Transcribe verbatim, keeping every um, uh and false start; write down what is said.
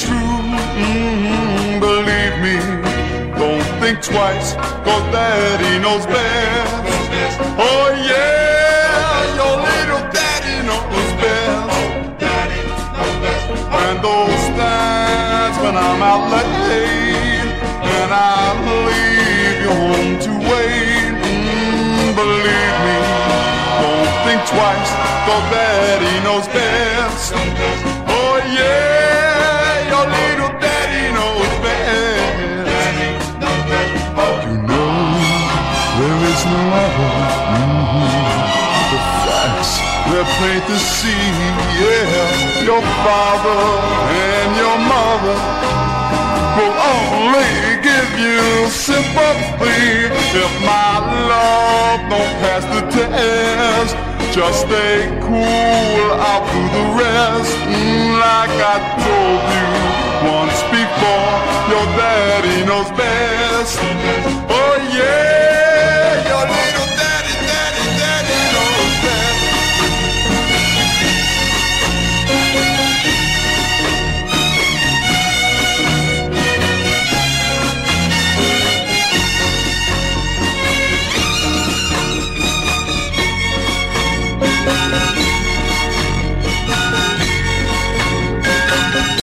true. Mm, believe me, don't think twice, 'cause Daddy knows best. Oh yeah, your little daddy knows best. And those times when I'm out late and I leave you home to wait, mm, believe me, don't think twice, 'cause Daddy knows best. Oh yeah, your little daddy knows best. You know there is no other. Mm-hmm. The facts they're plain to see. Yeah, your father and your mother will only give you sympathy if my love don't pass the test. Just stay cool, I'll do the rest. Mm, like I told you once before, your daddy knows best.